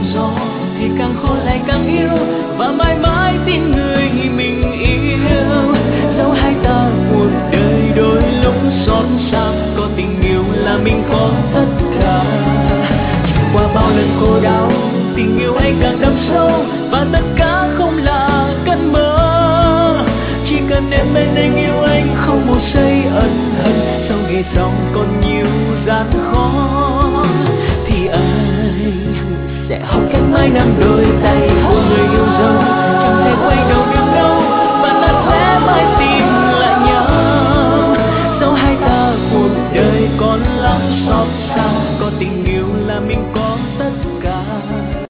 gió thì càng khô lại càng yêu, và mãi mãi tin người mình yêu. Dẫu hai ta cuộc đời đôi lúc xót xa, có tình yêu là mình có tất cả. Trải qua bao lần khổ đau, tình yêu anh càng đậm sâu, và tất cả không là cơn mơ. Chỉ cần em bên anh yêu anh không một giây ân hận, sau ngày dòng còn nhiều gian khó thì anh sẽ học cách mãi nắm đôi